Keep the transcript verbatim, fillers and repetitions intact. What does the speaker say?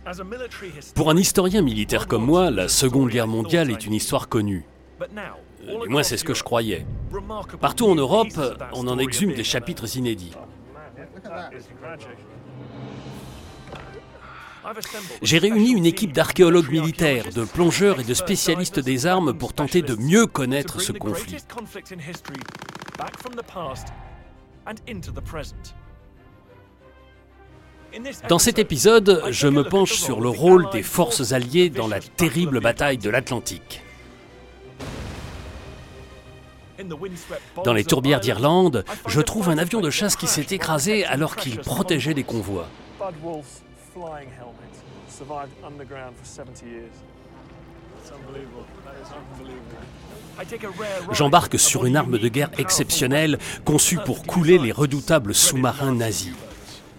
Pour un historien militaire comme moi, la Seconde Guerre mondiale est une histoire connue. Du moins, c'est ce que je croyais. Partout en Europe, on en exhume des chapitres inédits. J'ai réuni une équipe d'archéologues militaires, de plongeurs et de spécialistes des armes pour tenter de mieux connaître ce conflit. Dans cet épisode, je me penche sur le rôle des forces alliées dans la terrible bataille de l'Atlantique. Dans les tourbières d'Irlande, je trouve un avion de chasse qui s'est écrasé alors qu'il protégeait des convois. J'embarque sur une arme de guerre exceptionnelle conçue pour couler les redoutables sous-marins nazis.